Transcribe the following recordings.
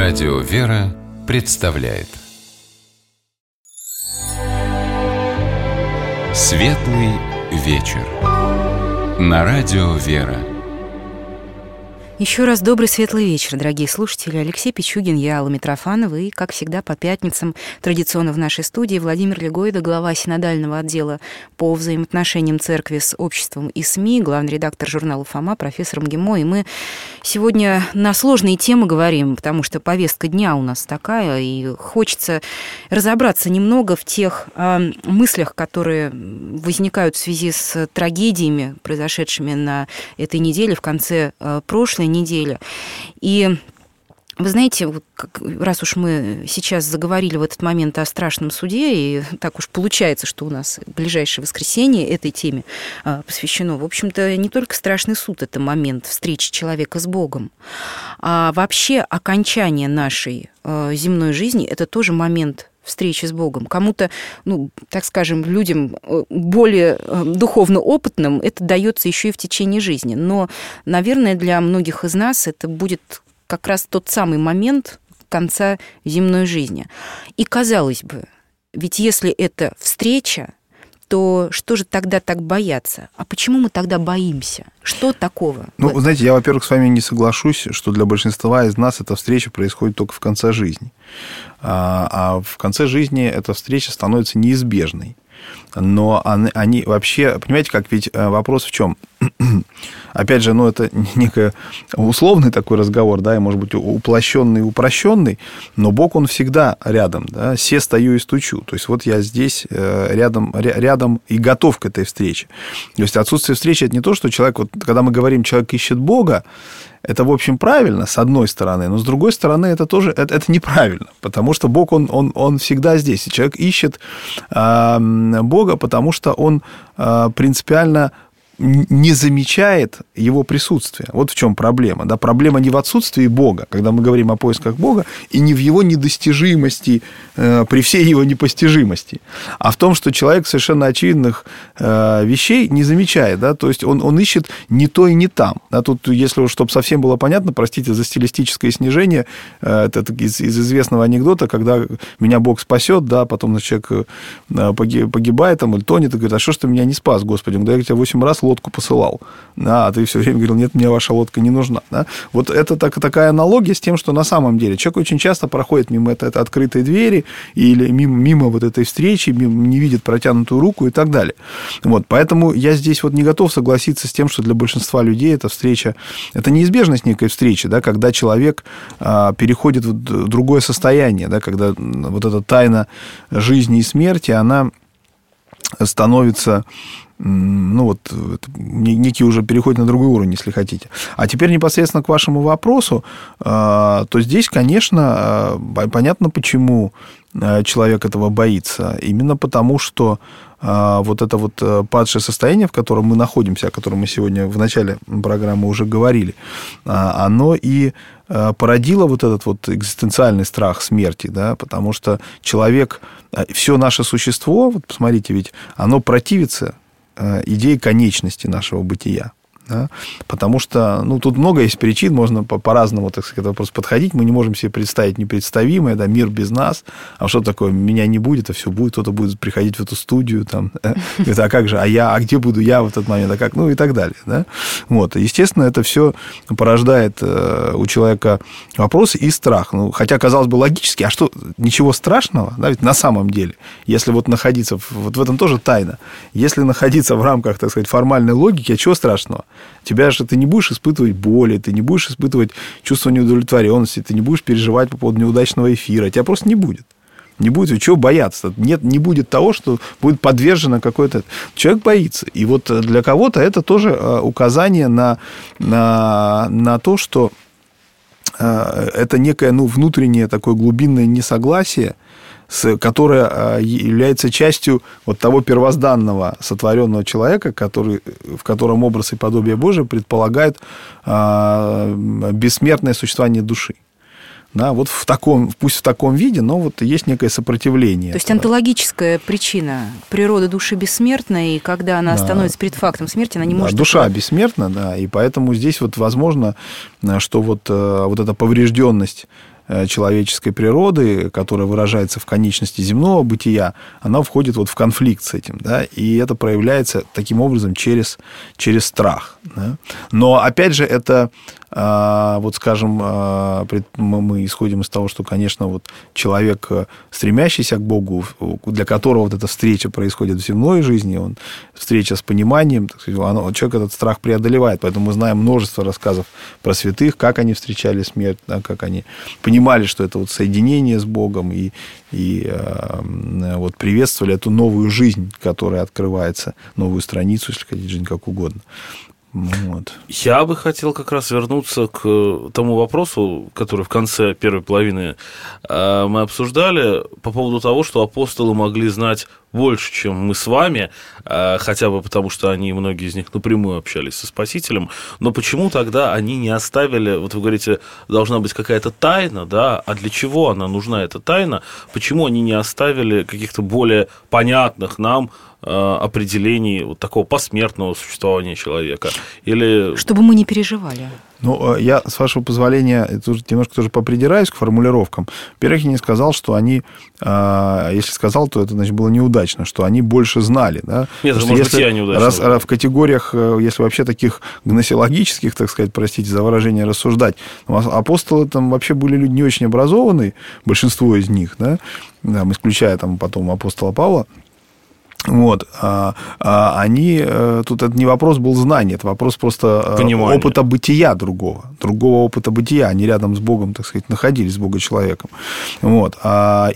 Радио «Вера» представляет Светлый вечер на Радио «Вера». Еще раз добрый светлый вечер, дорогие слушатели. Алексей Пичугин, я, Алла Митрофанова, и, как всегда, по пятницам традиционно в нашей студии Владимир Легойда, глава синодального отдела по взаимоотношениям церкви с обществом и СМИ, главный редактор журнала «Фома», профессор МГИМО. И мы сегодня на сложные темы говорим, потому что повестка дня у нас такая, и хочется разобраться немного в тех мыслях, которые возникают в связи с трагедиями, произошедшими на этой неделе, в конце прошлой недели. И вы знаете, вот раз уж мы сейчас заговорили в этот момент о страшном суде, и так уж получается, что у нас ближайшее воскресенье этой теме посвящено, в общем-то, не только страшный суд — это момент встречи человека с Богом, а вообще окончание нашей земной жизни — это тоже момент встречи с Богом. Кому-то, так скажем, людям более духовно опытным это дается еще и в течение жизни. Но, наверное, для многих из нас это будет как раз тот самый момент конца земной жизни. И, казалось бы, ведь если это встреча, то что же тогда так бояться? А почему мы тогда боимся? Что такого? Вы знаете, я, во-первых, с вами не соглашусь, что для большинства из нас эта встреча происходит только в конце жизни. А в конце жизни эта встреча становится неизбежной. Но они вообще, понимаете, как ведь вопрос в чем? Опять же, это некий условный такой разговор, да, и, может быть, уплощенный и упрощенный, но Бог, Он всегда рядом, да, се стою и стучу. То есть вот я здесь рядом и готов к этой встрече. То есть отсутствие встречи — это не то, что человек, вот когда мы говорим, человек ищет Бога, это, в общем, правильно, с одной стороны, но с другой стороны, это тоже это неправильно, потому что Бог, он всегда здесь. И человек ищет Бога, потому что он принципиально не замечает его присутствие. Вот в чем проблема. Да? Проблема не в отсутствии Бога, когда мы говорим о поисках Бога, и не в его недостижимости при всей его непостижимости, а в том, что человек совершенно очевидных вещей не замечает. Да? То есть он ищет не то и не там. Да? Тут, если уж, чтобы совсем было понятно, простите за стилистическое снижение, это из известного анекдота, когда меня Бог спасет, да, потом человек погибает там, или тонет, и говорит: а что ж ты меня не спас, Господи? Да я тебя 8 раз лодку посылал, а ты все время говорил: нет, мне ваша лодка не нужна. Да? Вот это такая аналогия с тем, что на самом деле человек очень часто проходит мимо этой открытой двери или мимо вот этой встречи, не видит протянутую руку и так далее. Вот, поэтому я здесь вот не готов согласиться с тем, что для большинства людей эта встреча, это неизбежность некой встречи, да, когда человек переходит в другое состояние, да, когда вот эта тайна жизни и смерти, она становится, некий уже переходит на другой уровень, если хотите. А теперь непосредственно к вашему вопросу, то здесь, конечно, понятно, почему человек этого боится. Именно потому, что вот это вот падшее состояние, в котором мы находимся, о котором мы сегодня в начале программы уже говорили, оно и породило вот этот вот экзистенциальный страх смерти, да, потому что человек, все наше существо, вот посмотрите, ведь оно противится идее конечности нашего бытия. Да? Потому что, тут много есть причин, можно по-разному, так сказать, вопрос подходить. Мы не можем себе представить непредставимое, да, мир без нас. А что такое? Меня не будет, а все будет. Кто-то будет приходить в эту студию, там, говорит: а как же? А где буду я в этот момент? А как? И так далее. Да? Вот. Естественно, это все порождает у человека вопросы и страх. Хотя, казалось бы, логически, а что, ничего страшного? Да? Ведь на самом деле, если вот находиться, вот в этом тоже тайна, если находиться в рамках, так сказать, формальной логики, а чего страшного? Тебя же ты не будешь испытывать боли, ты не будешь испытывать чувство неудовлетворенности, ты не будешь переживать по поводу неудачного эфира. Тебя просто не будет. Не будет, чего бояться? Нет, не будет того, что будет подвержено какой-то... Человек боится. И вот для кого-то это тоже указание на то, что это некое внутреннее такое глубинное несогласие, которая является частью вот того первозданного сотворенного человека, в котором образ и подобие Божие предполагает бессмертное существование души. Да, вот пусть в таком виде, но вот есть некое сопротивление. То есть онтологическая причина природы души бессмертна, и когда она становится перед фактом смерти, она не может... Душа бессмертна, да, и поэтому здесь вот возможно, что вот эта поврежденность человеческой природы, которая выражается в конечности земного бытия, она входит вот в конфликт с этим, да, и это проявляется таким образом через страх. Да. Но, опять же, это, вот скажем, мы исходим из того, что, конечно, вот человек, стремящийся к Богу, для которого вот эта встреча происходит в земной жизни, встреча с пониманием, так сказать, человек этот страх преодолевает. Поэтому мы знаем множество рассказов про святых, как они встречали смерть, да, как они понимали, что это вот соединение с Богом, и вот приветствовали эту новую жизнь, которая открывается, новую страницу, если хотите, жизнь как угодно. Вот. Я бы хотел как раз вернуться к тому вопросу, который в конце первой половины мы обсуждали, по поводу того, что апостолы могли знать больше, чем мы с вами, хотя бы потому, что многие из них напрямую общались со Спасителем, но почему тогда они не оставили, вот вы говорите, должна быть какая-то тайна, да, а для чего она нужна, эта тайна, почему они не оставили каких-то более понятных нам определений вот такого посмертного существования человека? Или... Чтобы мы не переживали. Ну, я, с вашего позволения, немножко тоже попридираюсь к формулировкам. Во-первых, я не сказал, что они, если сказал, то это, значит, было неудачно, что они больше знали. Да? Нет, это, может быть, я неудачно. Раз в категориях, если вообще таких гносеологических, так сказать, простите за выражение, рассуждать, апостолы там вообще были люди не очень образованные, большинство из них, да, исключая там потом апостола Павла. Вот, они, тут это не вопрос был знания, это вопрос просто понимание. Опыта бытия другого опыта бытия, они рядом с Богом, так сказать, находились, с Богом-человеком. Вот, но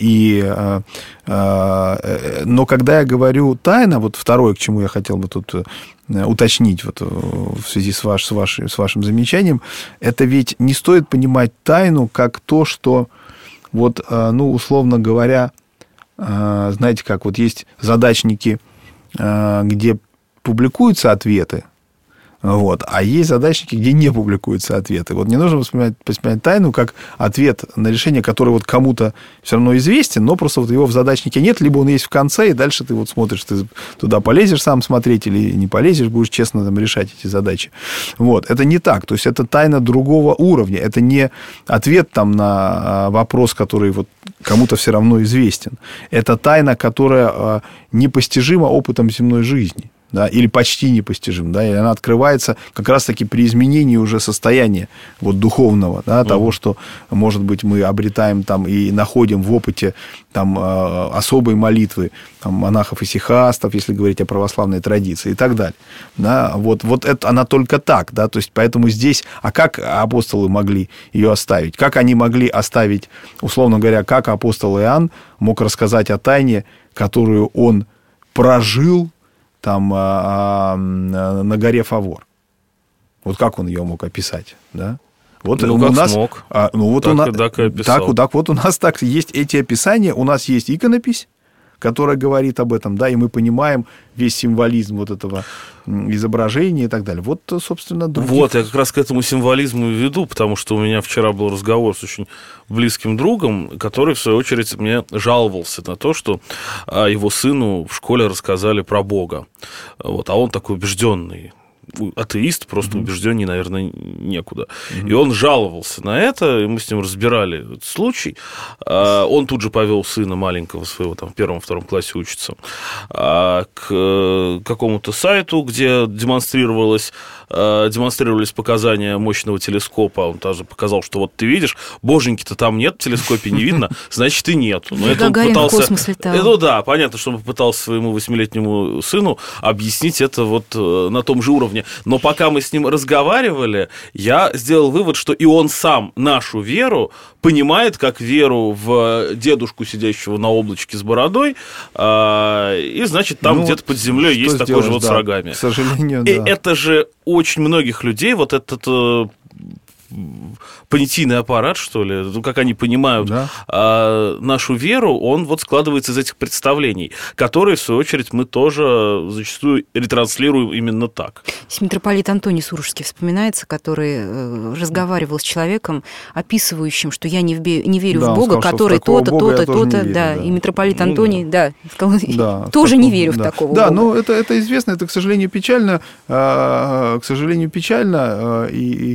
когда я говорю тайна, вот второе, к чему я хотел бы тут уточнить вот, в связи с вашим замечанием, это ведь не стоит понимать тайну как то, что, вот, условно говоря, знаете, как вот есть задачники, где публикуются ответы, вот, а есть задачники, где не публикуются ответы. Вот не нужно воспринимать тайну как ответ на решение, который вот кому-то все равно известен, но просто вот его в задачнике нет, либо он есть в конце, и дальше ты вот смотришь, ты туда полезешь сам смотреть или не полезешь, будешь честно там решать эти задачи. Вот, это не так, то есть это тайна другого уровня, это не ответ там на вопрос, который вот кому-то все равно известен. Это тайна, которая непостижима опытом земной жизни. Да, или почти непостижим, да, и она открывается как раз-таки при изменении уже состояния вот, духовного, да, того, что, может быть, мы обретаем там и находим в опыте там, особой молитвы там, монахов и сихастов, если говорить о православной традиции и так далее. Да, вот это она только так, да, то есть поэтому здесь, а как апостолы могли ее оставить? Как они могли оставить, условно говоря, как апостол Иоанн мог рассказать о тайне, которую он прожил там на горе Фавор. Вот как он ее мог описать, да? Вот как смог. Так вот у нас так есть эти описания, у нас есть иконопись, которая говорит об этом, да, и мы понимаем весь символизм вот этого изображения и так далее. Вот, собственно, Вот, я как раз к этому символизму и веду, потому что у меня вчера был разговор с очень близким другом, который, в свою очередь, мне жаловался на то, что его сыну в школе рассказали про Бога. Вот, а он такой убежденный атеист, просто убежденней, наверное, некуда. И он жаловался на это, и мы с ним разбирали этот случай. Он тут же повел сына маленького своего, там, в 1-2 классе учится, к какому-то сайту, где демонстрировались показания мощного телескопа. Он даже показал, что вот ты видишь, боженьки-то там нет, в телескопе не видно, значит, и нет. Но это он пытался... в космос летал. Ну да, понятно, что он пытался своему 8-летнему сыну объяснить это вот на том же уровне. Но пока мы с ним разговаривали, я сделал вывод, что и он сам нашу веру понимает как веру в дедушку, сидящего на облачке с бородой, и, значит, там где-то под землей есть такой же вот с рогами. К сожалению, и это же очень многих людей, вот этот понятийный аппарат, что ли, как они понимают нашу веру, он вот складывается из этих представлений, которые, в свою очередь, мы тоже зачастую ретранслируем именно так. Митрополит Антоний Сурожский вспоминается, который разговаривал с человеком, описывающим, что я не верю в Бога, который то-то, то-то, то-то, да, и митрополит Антоний, сказал, тоже не верю в такого Бога. Да, но это известно, это, к сожалению, печально,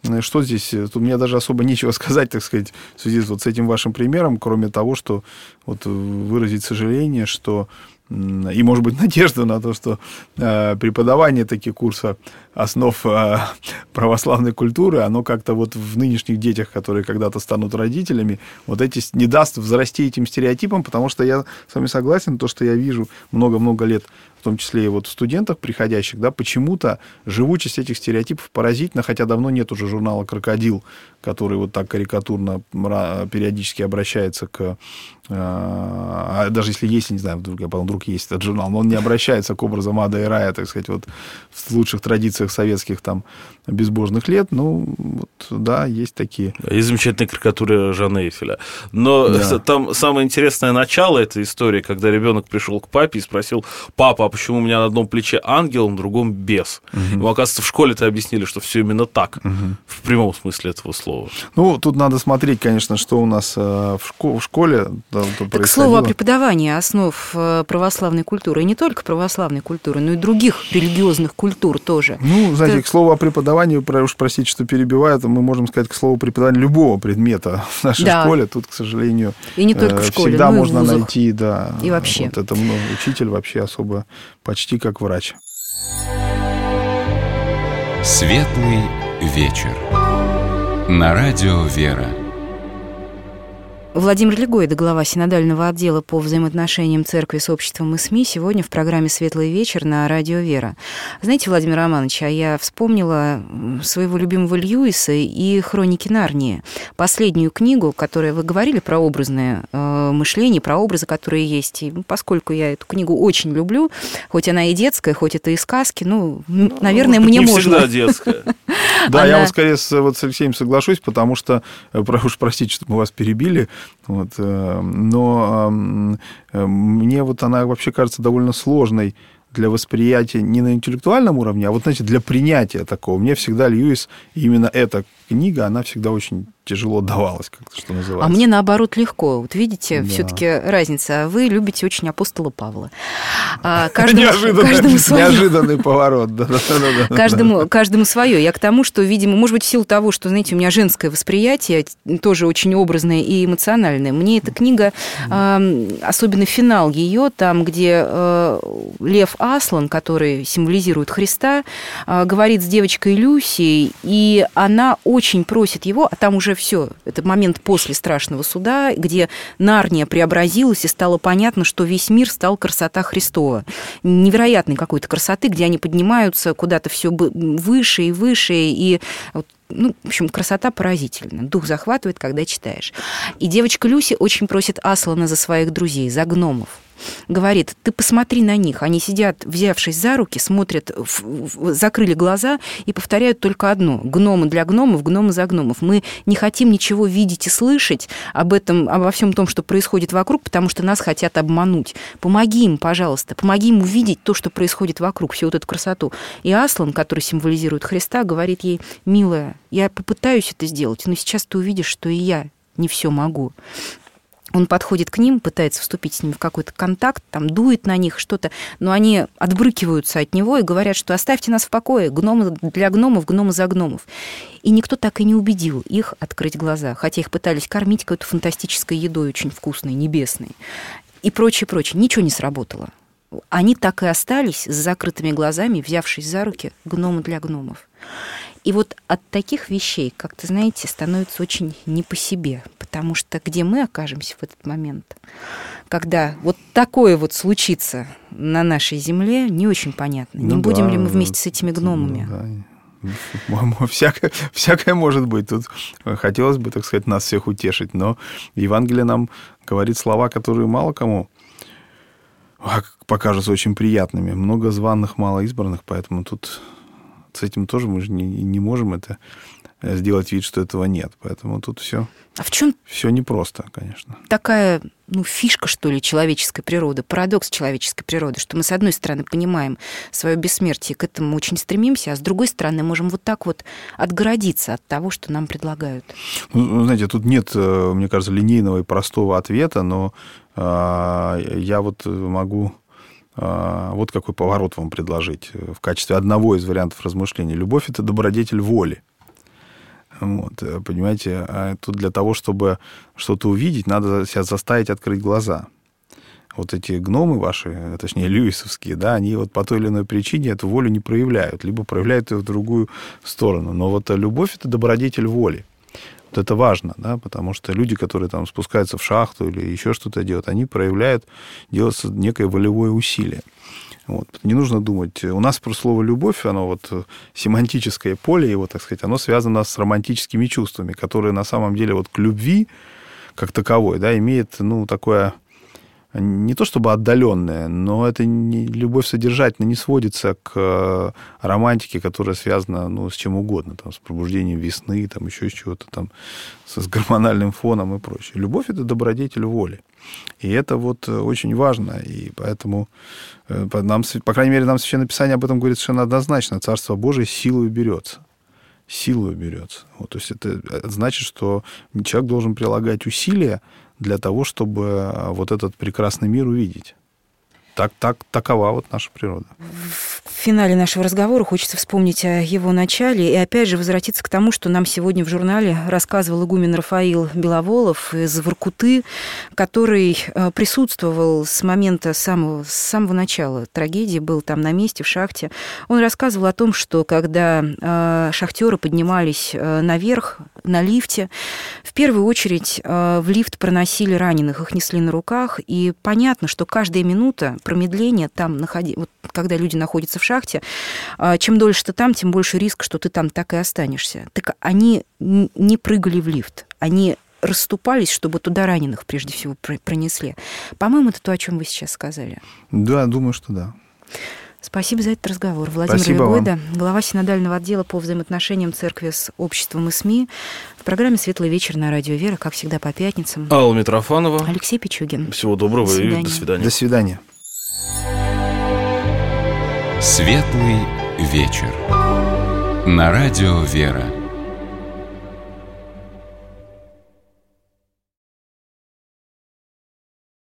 что здесь? Тут мне даже особо нечего сказать, так сказать, в связи вот с этим вашим примером, кроме того, что вот выразить сожаление, что и, может быть, надежда на то, что преподавание таких курсов основ православной культуры, оно как-то вот в нынешних детях, которые когда-то станут родителями, вот эти не даст взрасти этим стереотипам, потому что я с вами согласен, то, что я вижу много-много лет, в том числе и вот в студентах приходящих, да, почему-то живучесть этих стереотипов поразительна, хотя давно нет уже журнала «Крокодил», который вот так карикатурно периодически обращается к... даже если есть, не знаю, вдруг есть этот журнал, но он не обращается к образам ада и рая, так сказать, вот в лучших традициях советских там безбожных лет. Ну, вот, да, есть такие. И замечательная карикатура Жана Эйфеля. Но да. Там самое интересное начало этой истории, когда ребенок пришел к папе и спросил: папа, а почему у меня на одном плече ангел, на другом бес? Ему, оказывается, в школе-то объяснили, что все именно так, в прямом смысле этого слова. Ну, тут надо смотреть, конечно, что у нас в школе происходило. К слову о преподавании основ православной культуры, и не только православной культуры, но и других религиозных культур тоже. Ну, знаете, к слову о преподавании, уж простите, что перебиваю, мы можем сказать к слову преподавания любого предмета в нашей школе. Тут, к сожалению, и не только в школе, всегда но можно и в вузах. найти, да. И вообще. Вот это учитель вообще особо почти как врач. Светлый вечер. На радио «Вера». Владимир Легойда, глава Синодального отдела по взаимоотношениям церкви с обществом и СМИ, сегодня в программе «Светлый вечер» на радио «Вера». Знаете, Владимир Романович, а я вспомнила своего любимого Льюиса и «Хроники Нарнии», последнюю книгу, которая, вы говорили про образное мышление, про образы, которые есть. И поскольку я эту книгу очень люблю, хоть она и детская, хоть это и сказки, наверное, мне не можно. Всегда детская. Да, я вот скорее с Алексеем соглашусь, потому что, уж простите, что мы вас перебили, вот, но мне вот она вообще кажется довольно сложной для восприятия не на интеллектуальном уровне, а вот, знаете, для принятия такого. Мне всегда Льюис, именно эта книга, она всегда очень тяжело давалась, как-то, что называется. А мне, наоборот, легко. Вот видите, да. Все-таки разница. Вы любите очень апостола Павла. Неожиданный поворот. Каждому свое. Я к тому, что, видимо, может быть, в силу того, что, знаете, у меня женское восприятие тоже очень образное и эмоциональное. Мне эта книга, особенно финал ее, там, где Лев Аслан, который символизирует Христа, говорит с девочкой Люсией, и она очень просит его, а там уже все, это момент после страшного суда, где Нарния преобразилась, и стало понятно, что весь мир стал красота Христова. Невероятной какой-то красоты, где они поднимаются куда-то все выше и выше, и в общем, красота поразительна. Дух захватывает, когда читаешь. И девочка Люси очень просит Аслана за своих друзей, за гномов. Говорит: ты посмотри на них. Они сидят, взявшись за руки, смотрят, закрыли глаза и повторяют только одно: гномы для гномов, гномы за гномов. Мы не хотим ничего видеть и слышать обо всем том, что происходит вокруг, потому что нас хотят обмануть. Помоги им, пожалуйста, помоги им увидеть то, что происходит вокруг, всю вот эту красоту. И Аслан, который символизирует Христа, говорит ей: милая, я попытаюсь это сделать, но сейчас ты увидишь, что и я не все могу. Он подходит к ним, пытается вступить с ними в какой-то контакт, там дует на них что-то, но они отбрыкиваются от него и говорят, что оставьте нас в покое, гномы для гномов, гномы за гномов. И никто так и не убедил их открыть глаза, хотя их пытались кормить какой-то фантастической едой, очень вкусной, небесной. И прочее, прочее. Ничего не сработало. Они так и остались с закрытыми глазами, взявшись за руки, гномы для гномов. И вот от таких вещей, как-то, знаете, становится очень не по себе, потому что где мы окажемся в этот момент, когда вот такое вот случится на нашей земле, не очень понятно. Не будем ли мы вместе с этими гномами? Всякое может быть. Тут хотелось бы, так сказать, нас всех утешить, но Евангелие нам говорит слова, которые мало кому покажутся очень приятными. Много званых, мало избранных, поэтому тут с этим тоже мы же не можем это сделать вид, что этого нет. Поэтому тут все. А в чем все непросто, конечно. Такая, фишка, что ли, человеческой природы, парадокс человеческой природы, что мы, с одной стороны, понимаем свое бессмертие, к этому очень стремимся, а с другой стороны, можем вот так вот отгородиться от того, что нам предлагают. Знаете, тут нет, мне кажется, линейного и простого ответа, но я вот могу вот какой поворот вам предложить в качестве одного из вариантов размышлений. Любовь – это добродетель воли. Вот, понимаете, тут для того, чтобы что-то увидеть, надо себя заставить открыть глаза. Вот эти гномы ваши, точнее, льюисовские, да, они вот по той или иной причине эту волю не проявляют, либо проявляют ее в другую сторону. Но вот любовь – это добродетель воли. Вот это важно, да, потому что люди, которые там спускаются в шахту или еще что-то делают, они делают некое волевое усилие. Вот. Не нужно думать. У нас про слово «любовь», оно вот семантическое поле его, так сказать, оно связано с романтическими чувствами, которые на самом деле вот к любви как таковой, да, имеет, такое не то чтобы отдаленное, но это любовь содержательно не сводится к романтике, которая связана, с чем угодно, там, с пробуждением весны, там, еще с чего-то там, с гормональным фоном и прочее. Любовь – это добродетель воли. И это вот очень важно, и поэтому нам, по крайней мере, нам Священное Писание об этом говорит совершенно однозначно. Царство Божие силою берется. Силою берется. Вот, то есть это значит, что человек должен прилагать усилия для того, чтобы вот этот прекрасный мир увидеть. Такова вот наша природа. В финале нашего разговора хочется вспомнить о его начале и опять же возвратиться к тому, что нам сегодня в журнале рассказывал игумен Рафаил Беловолов из Воркуты, который присутствовал с момента самого начала трагедии, был там на месте, в шахте. Он рассказывал о том, что когда шахтеры поднимались наверх на лифте, в первую очередь в лифт проносили раненых, их несли на руках, и понятно, что каждая минута промедления там, вот, когда люди находятся в шахте, чем дольше ты там, тем больше риск, что ты там так и останешься. Так они не прыгали в лифт, они расступались, чтобы туда раненых прежде всего пронесли. По-моему, это то, о чем вы сейчас сказали. Да, думаю, что да. Спасибо за этот разговор. Владимир Легойда, глава синодального отдела по взаимоотношениям церкви с обществом и СМИ. В программе «Светлый вечер» на радио «Вера», как всегда, по пятницам. Алла Митрофанова. Алексей Пичугин. Всего доброго и до свидания. До свидания. «Светлый вечер» на радио «Вера».